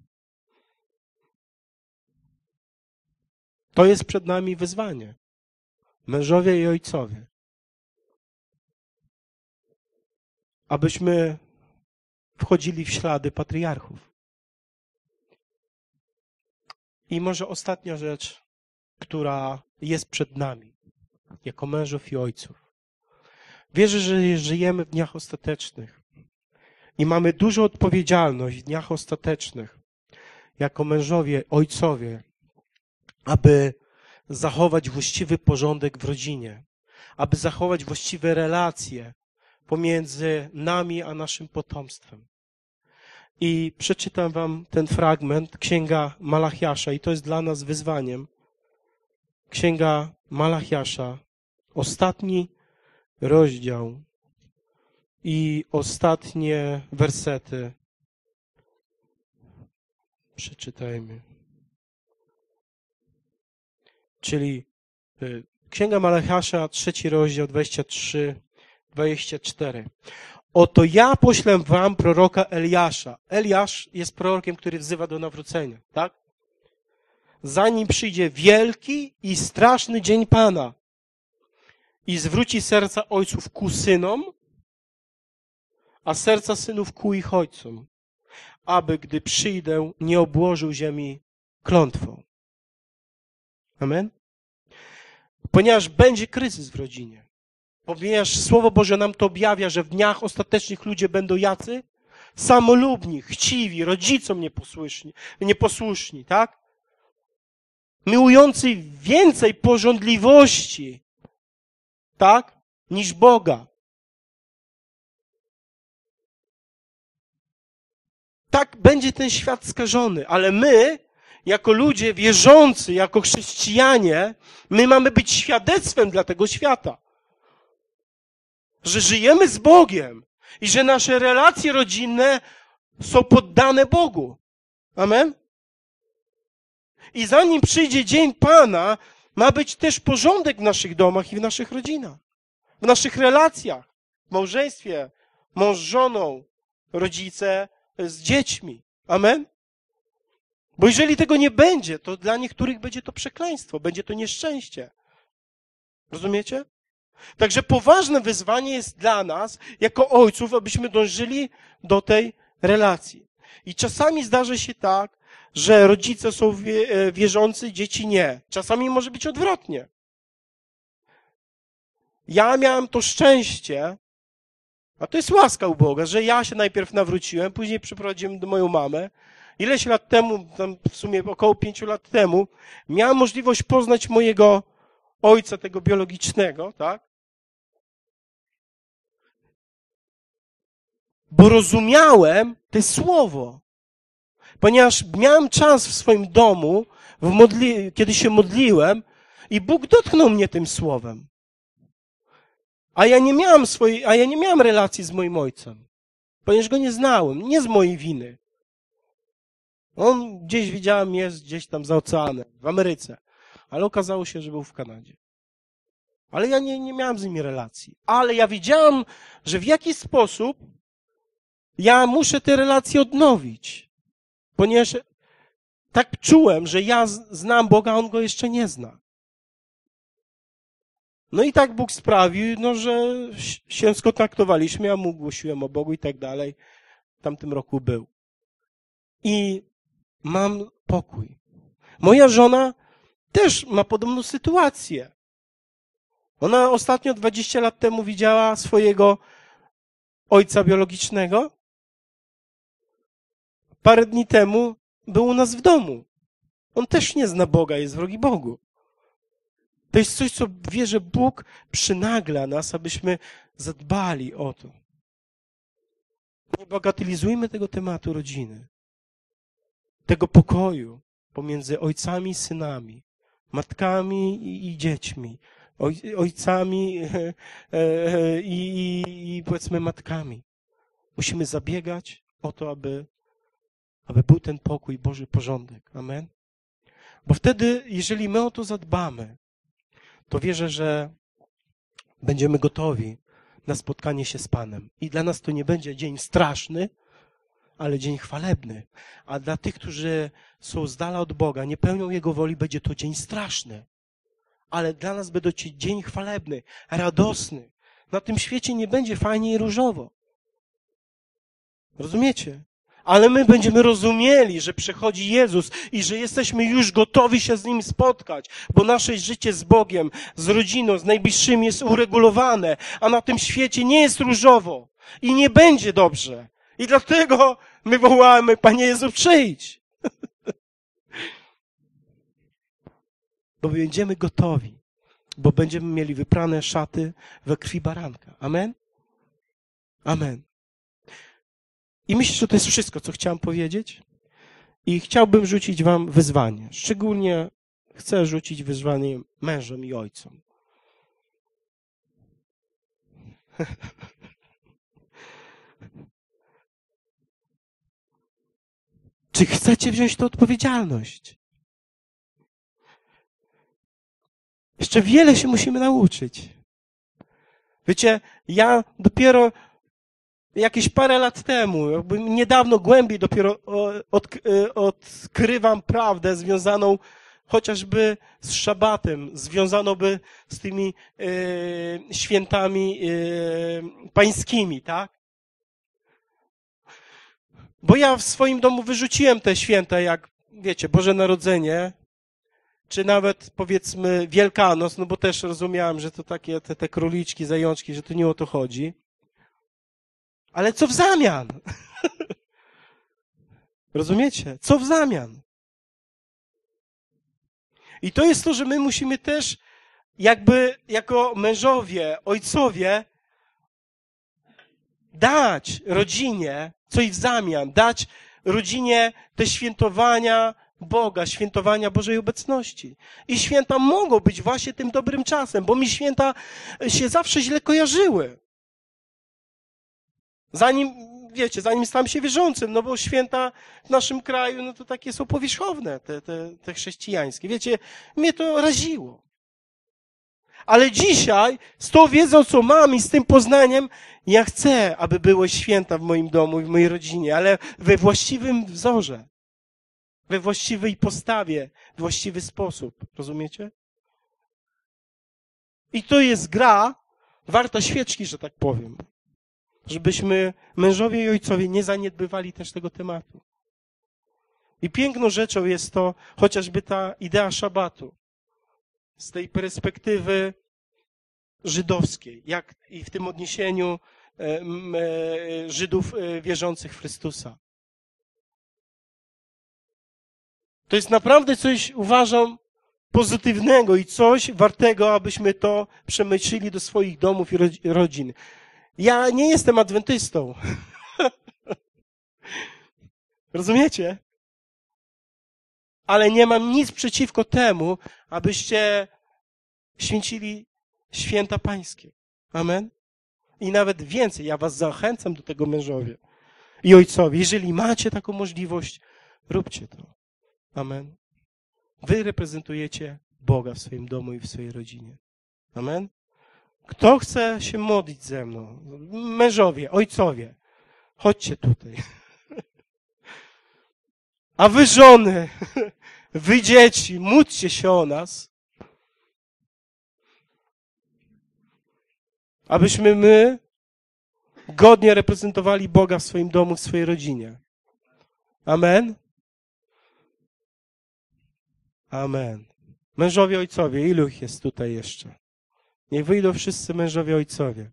Speaker 1: To jest przed nami wyzwanie. Mężowie i ojcowie. Abyśmy wchodzili w ślady patriarchów. I może ostatnia rzecz, która jest przed nami, jako mężów i ojców. Wierzę, że żyjemy w dniach ostatecznych i mamy dużą odpowiedzialność w dniach ostatecznych, jako mężowie, ojcowie, aby zachować właściwy porządek w rodzinie, aby zachować właściwe relacje pomiędzy nami a naszym potomstwem. I przeczytam wam ten fragment, Księga Malachiasza, i to jest dla nas wyzwaniem. Księga Malachiasza, ostatni rozdział i ostatnie wersety. Przeczytajmy. Czyli Księga Malachiasza, 3 rozdział, 23-24. Oto ja poślę wam proroka Eliasza. Eliasz jest prorokiem, który wzywa do nawrócenia, tak? Zanim przyjdzie wielki i straszny dzień Pana i zwróci serca ojców ku synom, a serca synów ku ich ojcom, aby gdy przyjdę, nie obłożył ziemi klątwą. Amen? Ponieważ będzie kryzys w rodzinie. Ponieważ Słowo Boże nam to objawia, że w dniach ostatecznych ludzie będą jacy? Samolubni, chciwi, rodzicom nieposłuszni, tak? Miłujący więcej pożądliwości, tak? Niż Boga. Tak będzie ten świat skażony, ale my, jako ludzie wierzący, jako chrześcijanie, my mamy być świadectwem dla tego świata. Że żyjemy z Bogiem i że nasze relacje rodzinne są poddane Bogu. Amen? I zanim przyjdzie dzień Pana, ma być też porządek w naszych domach i w naszych rodzinach. W naszych relacjach, w małżeństwie, mąż z żoną, rodzice z dziećmi. Amen? Bo jeżeli tego nie będzie, to dla niektórych będzie to przekleństwo, będzie to nieszczęście. Rozumiecie? Także poważne wyzwanie jest dla nas, jako ojców, abyśmy dążyli do tej relacji. I czasami zdarza się tak, że rodzice są wierzący, dzieci nie. Czasami może być odwrotnie. Ja miałem to szczęście, a to jest łaska u Boga, że ja się najpierw nawróciłem, później przyprowadziłem do moją mamę. Ileś lat temu, tam w sumie około 5 lat temu, miałem możliwość poznać mojego ojca, tego biologicznego, tak? Bo rozumiałem to słowo. Ponieważ miałem czas w swoim domu, kiedy się modliłem i Bóg dotknął mnie tym słowem. A ja nie miałem relacji z moim ojcem. Ponieważ go nie znałem, nie z mojej winy. On gdzieś widziałem, jest gdzieś tam za oceanem, w Ameryce. Ale okazało się, że był w Kanadzie. Ale ja nie miałem z nimi relacji. Ale ja wiedziałem, że w jakiś sposób ja muszę te relacje odnowić. Ponieważ tak czułem, że ja znam Boga, a On go jeszcze nie zna. No i tak Bóg sprawił, że się skontaktowaliśmy, ja mu głosiłem o Bogu i tak dalej. W tamtym roku był. I mam pokój. Moja żona też ma podobną sytuację. Ona ostatnio 20 lat temu widziała swojego ojca biologicznego. Parę dni temu był u nas w domu. On też nie zna Boga, jest wrogi Bogu. To jest coś, co wie, że Bóg przynagla nas, abyśmy zadbali o to. Nie bagatelizujmy tego tematu rodziny, tego pokoju pomiędzy ojcami i synami, matkami i dziećmi, ojcami i powiedzmy matkami. Musimy zabiegać o to, aby był ten pokój, Boży porządek. Amen. Bo wtedy, jeżeli my o to zadbamy, to wierzę, że będziemy gotowi na spotkanie się z Panem. I dla nas to nie będzie dzień straszny, ale dzień chwalebny. A dla tych, którzy są z dala od Boga, nie pełnią Jego woli, będzie to dzień straszny. Ale dla nas będzie to dzień chwalebny, radosny. Na tym świecie nie będzie fajnie i różowo. Rozumiecie? Ale my będziemy rozumieli, że przychodzi Jezus i że jesteśmy już gotowi się z Nim spotkać, bo nasze życie z Bogiem, z rodziną, z najbliższymi jest uregulowane, a na tym świecie nie jest różowo i nie będzie dobrze. I dlatego my wołamy, Panie Jezu, przyjdź. Bo będziemy gotowi, bo będziemy mieli wyprane szaty we krwi baranka. Amen? Amen. I myślę, że to jest wszystko, co chciałem powiedzieć. I chciałbym rzucić wam wyzwanie. Szczególnie chcę rzucić wyzwanie mężom i ojcom. Czy chcecie wziąć tę odpowiedzialność? Jeszcze wiele się musimy nauczyć. Wiecie, ja dopiero jakieś parę lat temu, jakby niedawno głębiej dopiero odkrywam prawdę związaną chociażby z szabatem, związaną by z tymi świętami pańskimi, tak? Bo ja w swoim domu wyrzuciłem te święta, jak wiecie, Boże Narodzenie, czy nawet powiedzmy Wielkanoc, no bo też rozumiałem, że to takie te króliczki, zajączki, że to nie o to chodzi. Ale co w zamian? Rozumiecie? Co w zamian? I to jest to, że my musimy też jakby jako mężowie, ojcowie dać rodzinie coś w zamian, dać rodzinie te świętowania Boga, świętowania Bożej obecności. I święta mogą być właśnie tym dobrym czasem, bo mi święta się zawsze źle kojarzyły. Zanim stałem się wierzącym, no bo święta w naszym kraju, no to takie są powierzchowne, te chrześcijańskie. Wiecie, mnie to raziło. Ale dzisiaj, z tą wiedzą, co mam i z tym poznaniem, ja chcę, aby były święta w moim domu i w mojej rodzinie, ale we właściwym wzorze, we właściwej postawie, w właściwy sposób. Rozumiecie? I to jest gra warta świeczki, że tak powiem. Żebyśmy, mężowie i ojcowie, nie zaniedbywali też tego tematu. I piękną rzeczą jest to chociażby ta idea szabatu. Z tej perspektywy żydowskiej, jak i w tym odniesieniu Żydów wierzących w Chrystusa. To jest naprawdę coś, uważam, pozytywnego i coś wartego, abyśmy to przemyśleli do swoich domów i rodzin. Ja nie jestem adwentystą. Rozumiecie? Ale nie mam nic przeciwko temu, abyście święcili święta pańskie. Amen? I nawet więcej, ja was zachęcam do tego, mężowie i ojcowie. Jeżeli macie taką możliwość, róbcie to. Amen? Wy reprezentujecie Boga w swoim domu i w swojej rodzinie. Amen? Kto chce się modlić ze mną? Mężowie, ojcowie, chodźcie tutaj. A wy żony, wy dzieci, módlcie się o nas, abyśmy my godnie reprezentowali Boga w swoim domu, w swojej rodzinie. Amen? Amen. Mężowie, ojcowie, ilu ich jest tutaj jeszcze? Niech wyjdą wszyscy mężowie, ojcowie.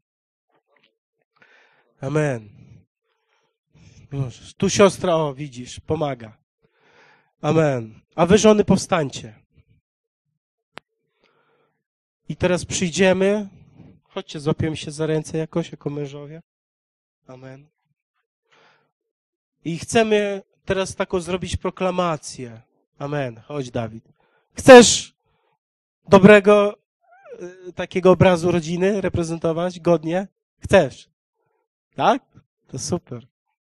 Speaker 1: Amen. Możesz. Tu siostra, o widzisz, pomaga. Amen. A wy żony powstańcie. I teraz przyjdziemy. Chodźcie, złapiemy się za ręce jakoś, jako mężowie. Amen. I chcemy teraz taką zrobić proklamację. Amen. Chodź, Dawid. Chcesz dobrego takiego obrazu rodziny reprezentować godnie? Chcesz? Tak? To super.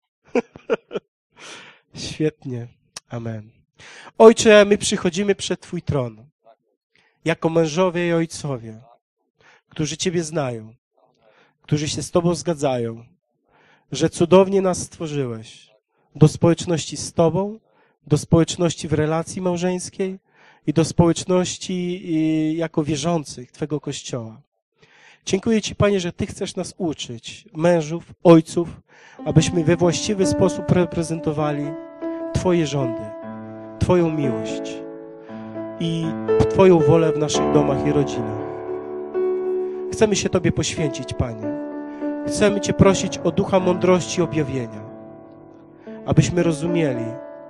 Speaker 1: Świetnie. Amen. Ojcze, my przychodzimy przed Twój tron. Jako mężowie i ojcowie, którzy Ciebie znają, którzy się z Tobą zgadzają, że cudownie nas stworzyłeś do społeczności z Tobą, do społeczności w relacji małżeńskiej i do społeczności jako wierzących Twego Kościoła. Dziękuję Ci, Panie, że Ty chcesz nas uczyć, mężów, ojców, abyśmy we właściwy sposób reprezentowali Twoje rządy, Twoją miłość i Twoją wolę w naszych domach i rodzinach. Chcemy się Tobie poświęcić, Panie. Chcemy Cię prosić o ducha mądrości i objawienia, abyśmy rozumieli,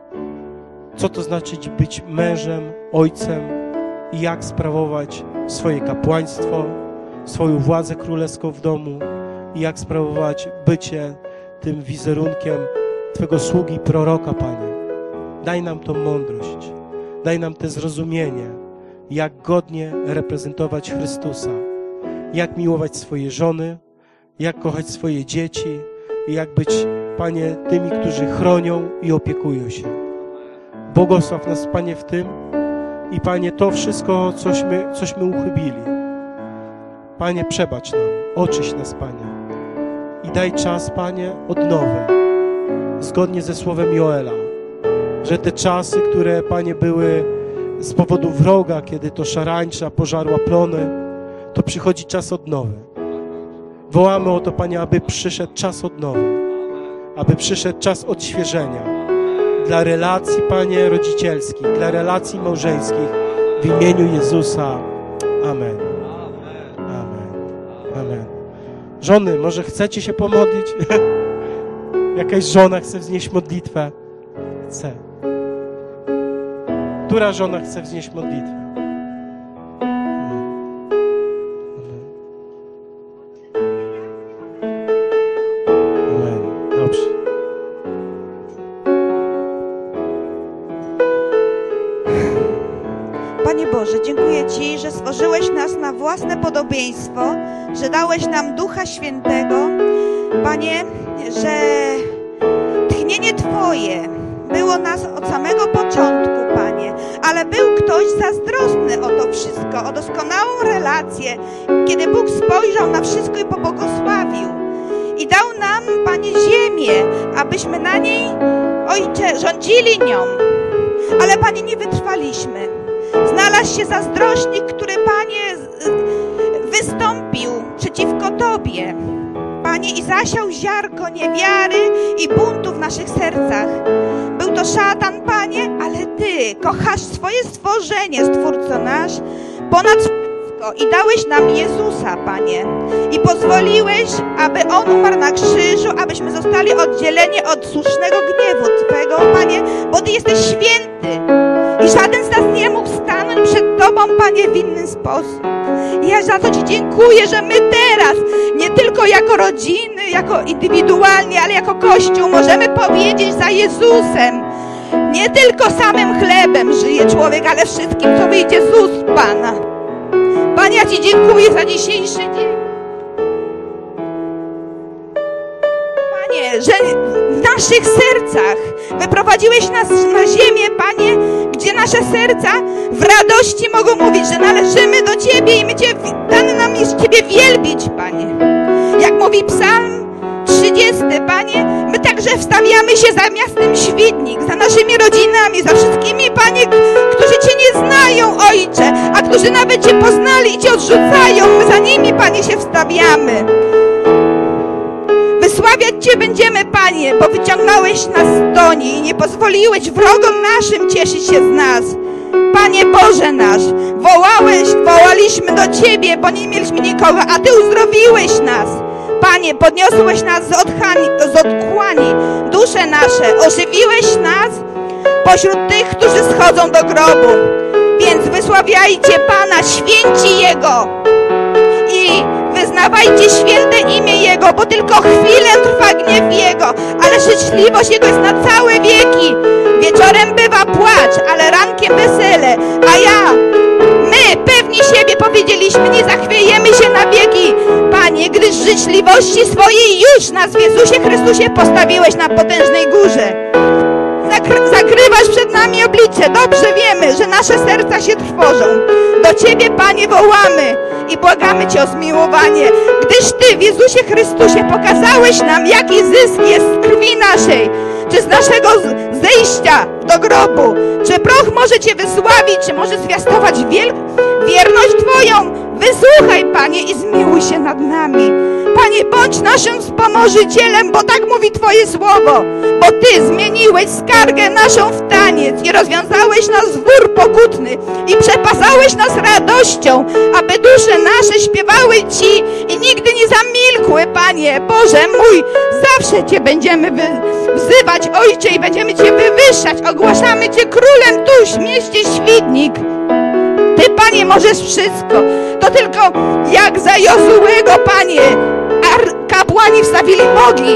Speaker 1: co to znaczy być mężem, ojcem i jak sprawować swoje kapłaństwo, swoją władzę królewską w domu i jak sprawować bycie tym wizerunkiem Twego sługi, proroka, Panie. Daj nam tą mądrość, daj nam te zrozumienie, jak godnie reprezentować Chrystusa, jak miłować swoje żony, jak kochać swoje dzieci i jak być, Panie, tymi, którzy chronią i opiekują się. Błogosław nas, Panie, w tym i, Panie, to wszystko, cośmy uchybili. Panie, przebacz nam, oczyść nas, Panie, i daj czas, Panie, odnowy, zgodnie ze słowem Joela, że te czasy, które, Panie, były z powodu wroga, kiedy to szarańcza pożarła plony, to przychodzi czas odnowy. Wołamy o to, Panie, aby przyszedł czas odnowy, aby przyszedł czas odświeżenia dla relacji, Panie, rodzicielskich, dla relacji małżeńskich w imieniu Jezusa. Amen. Amen. Amen. Żony, może chcecie się pomodlić? Jakaś żona chce wznieść modlitwę? Chce. Która żona chce wznieść modlitwę?
Speaker 2: Panie Boże, dziękuję Ci, że stworzyłeś nas na własne podobieństwo, że dałeś nam Ducha Świętego. Panie, że tchnienie Twoje było nas od samego początku, Panie, ale był ktoś zazdrosny o to wszystko, o doskonałą relację, kiedy Bóg spojrzał na wszystko i pobłogosławił. I dał nam, Panie, ziemię, abyśmy na niej, Ojcze, rządzili nią. Ale, Panie, nie wytrwaliśmy. Znalazł się zazdrośnik, który, Panie, wystąpił przeciwko Tobie, Panie, i zasiał ziarko niewiary i buntu w naszych sercach. Był to szatan, Panie, ale Ty kochasz swoje stworzenie, Stwórco nasz, ponad wszystko i dałeś nam Jezusa, Panie. I pozwoliłeś, aby On umarł na krzyżu, abyśmy zostali oddzieleni od słusznego gniewu Twego, Panie, bo Ty jesteś święty. I żaden z nas nie mógł stanąć przed Tobą, Panie, w inny sposób. I ja za to Ci dziękuję, że my teraz, nie tylko jako rodziny, jako indywidualnie, ale jako Kościół możemy powiedzieć za Jezusem. Nie tylko samym chlebem żyje człowiek, ale wszystkim, co wyjdzie z ust Pana. Panie, ja Ci dziękuję za dzisiejszy dzień. Panie, że w naszych sercach wyprowadziłeś nas na ziemię, Panie, gdzie nasze serca w radości mogą mówić, że należymy do Ciebie i dane nam jest Ciebie wielbić, Panie. Jak mówi Psalm 30, Panie, my także wstawiamy się za miastem Świdnik, za naszymi rodzinami, za wszystkimi, Panie, którzy Cię nie znają, Ojcze, a którzy nawet Cię poznali i Cię odrzucają. My za nimi, Panie, się wstawiamy. Wysławiać Cię będziemy, Panie, bo wyciągnąłeś nas z toni i nie pozwoliłeś wrogom naszym cieszyć się z nas. Panie Boże nasz, wołaliśmy do Ciebie, bo nie mieliśmy nikogo, a Ty uzdrowiłeś nas. Panie, podniosłeś nas z otchłani, dusze nasze, ożywiłeś nas pośród tych, którzy schodzą do grobu. Więc wysławiajcie Pana, święci Jego i wyznawajcie święte imię Jego, bo tylko chwilę trwa gniew Jego, ale życzliwość Jego jest na całe wieki. Wieczorem bywa płacz, ale rankiem wesele, a my pewni siebie powiedzieliśmy, nie zachwiejemy się na wieki. Panie, gdyż z życzliwości swojej już nas w Jezusie Chrystusie postawiłeś na potężnej górze. Zakrywasz przed nami oblicze. Dobrze wiemy, że nasze serca się trwożą. Do Ciebie, Panie, wołamy i błagamy Cię o zmiłowanie, gdyż Ty w Jezusie Chrystusie pokazałeś nam, jaki zysk jest z krwi naszej, czy z naszego zejścia do grobu, czy proch może Cię wysławić, czy może zwiastować wierność Twoją. Wysłuchaj, Panie, i zmiłuj się nad nami. Panie, bądź naszym wspomożycielem, bo tak mówi Twoje słowo, bo Ty zmieniłeś skargę naszą w taniec i rozwiązałeś nas z wór pokutny i przepasałeś nas radością, aby dusze nasze śpiewały Ci i nigdy nie zamilkły, Panie. Boże mój, zawsze Cię będziemy wzywać, Ojcze, i będziemy Cię wywyższać. Ogłaszamy Cię królem tuż w mieście Świdnik. Ty, Panie, możesz wszystko. To tylko jak za Jozułego, Panie, kapłani wstawili nogi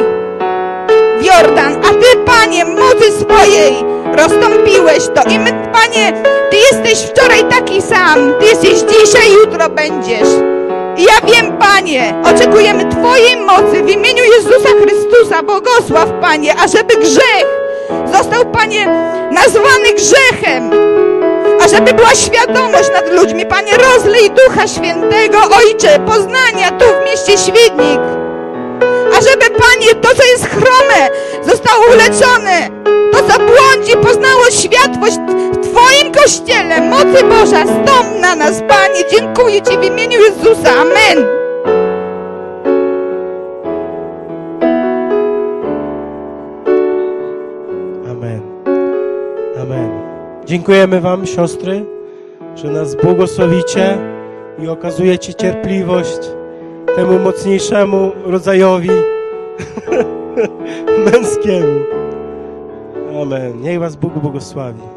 Speaker 2: w Jordan, a Ty, Panie, mocy swojej rozstąpiłeś to. I my, Panie, Ty jesteś wczoraj taki sam. Ty jesteś dzisiaj, jutro będziesz. I ja wiem, Panie, oczekujemy Twojej mocy w imieniu Jezusa Chrystusa. Błogosław, Panie, ażeby grzech został, Panie, nazwany grzechem, ażeby była świadomość nad ludźmi. Panie, rozlej Ducha Świętego, Ojcze, poznania tu w mieście Świdnik. Ażeby, Panie, to, co jest chrome, zostało uleczone. To, co błądzi, poznało światłość w Twoim Kościele. Mocy Boża, stąp na nas, Panie. Dziękuję Ci w imieniu Jezusa. Amen.
Speaker 1: Amen. Amen. Dziękujemy Wam, siostry, że nas błogosławicie i okazujecie cierpliwość temu mocniejszemu rodzajowi męskiemu. Amen. Niech Was Bóg błogosławi.